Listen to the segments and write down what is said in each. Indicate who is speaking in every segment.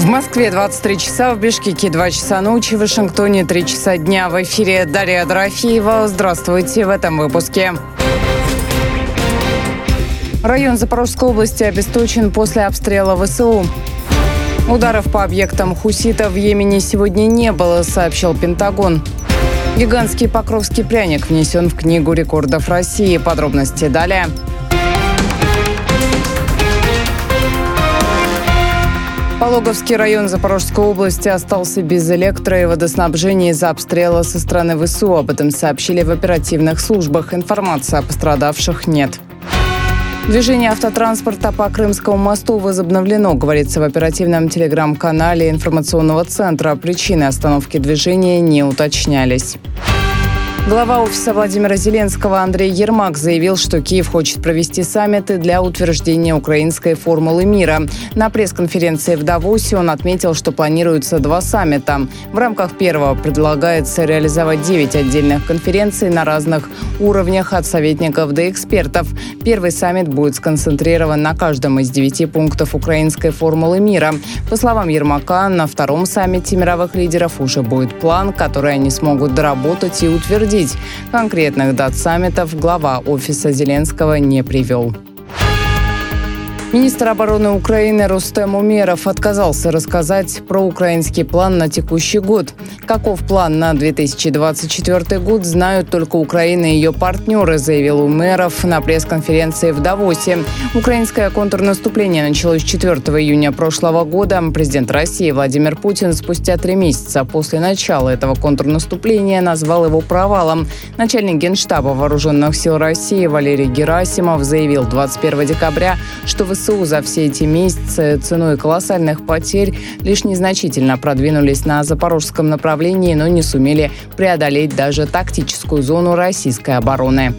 Speaker 1: В Москве 23 часа, в Бишкеке 2 часа ночи, в Вашингтоне 3 часа дня. В эфире Дарья Дорофеева. Здравствуйте в этом выпуске. Район Запорожской области обесточен после обстрела ВСУ. Ударов по объектам хуситов в Йемене сегодня не было, сообщил Пентагон. Гигантский покровский пряник внесен в Книгу рекордов России. Подробности далее. Пологовский район Запорожской области остался без электро- и водоснабжения из-за обстрела со стороны ВСУ. Об этом сообщили в оперативных службах. Информации о пострадавших нет. Движение автотранспорта по Крымскому мосту возобновлено, говорится в оперативном телеграм-канале информационного центра. Причины остановки движения не уточнялись. Глава офиса Владимира Зеленского Андрей Ермак заявил, что Киев хочет провести саммиты для утверждения украинской формулы мира. На пресс-конференции в Давосе он отметил, что планируется 2 саммита. В рамках первого предлагается реализовать 9 отдельных конференций на разных уровнях от советников до экспертов. Первый саммит будет сконцентрирован на каждом из 9 пунктов украинской формулы мира. По словам Ермака, на втором саммите мировых лидеров уже будет план, который они смогут доработать и утвердить. Конкретных дат саммитов глава офиса Зеленского не привел. Министр обороны Украины Рустем Умеров отказался рассказать про украинский план на текущий год. Каков план на 2024 год, знают только Украина и ее партнеры, заявил Умеров на пресс-конференции в Давосе. Украинское контрнаступление началось 4 июня прошлого года. Президент России Владимир Путин спустя 3 месяца после начала этого контрнаступления назвал его провалом. Начальник Генштаба Вооруженных сил России Валерий Герасимов заявил 21 декабря, что ВСУ за все эти месяцы ценой колоссальных потерь лишь незначительно продвинулись на запорожском направлении, но не сумели преодолеть даже тактическую зону российской обороны.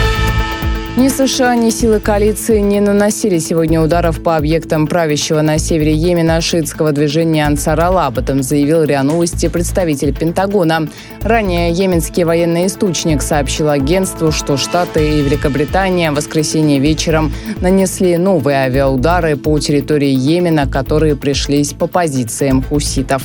Speaker 1: Ни США, ни силы коалиции не наносили сегодня ударов по объектам правящего на севере Йемена шиитского движения Ансар-Алла. Об этом заявил РИА Новости представитель Пентагона. Ранее йеменский военный источник сообщил агентству, что Штаты и Великобритания в воскресенье вечером нанесли новые авиаудары по территории Йемена, которые пришлись по позициям хуситов.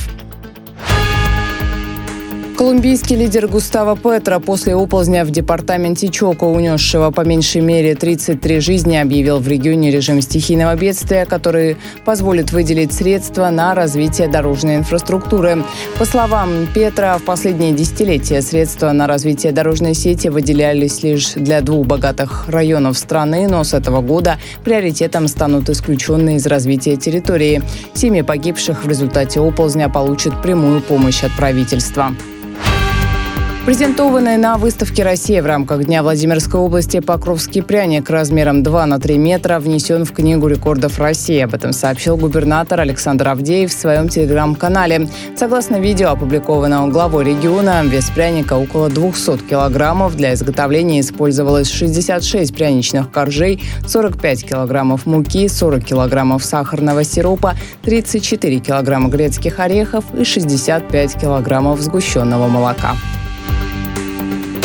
Speaker 1: Колумбийский лидер Густаво Петро после оползня в департаменте Чоко, унесшего по меньшей мере 33 жизни, объявил в регионе режим стихийного бедствия, который позволит выделить средства на развитие дорожной инфраструктуры. По словам Петро, в последние десятилетия средства на развитие дорожной сети выделялись лишь для 2 богатых районов страны, но с этого года приоритетом станут исключенные из развития территории. Семьи погибших в результате оползня получат прямую помощь от правительства. Презентованный на выставке «Россия» в рамках Дня Владимирской области покровский пряник размером 2 на 3 метра внесен в Книгу рекордов России. Об этом сообщил губернатор Александр Авдеев в своем телеграм-канале. Согласно видео, опубликованному главой региона, вес пряника около 200 килограммов. Для изготовления использовалось 66 пряничных коржей, 45 килограммов муки, 40 килограммов сахарного сиропа, 34 килограмма грецких орехов и 65 килограммов сгущенного молока.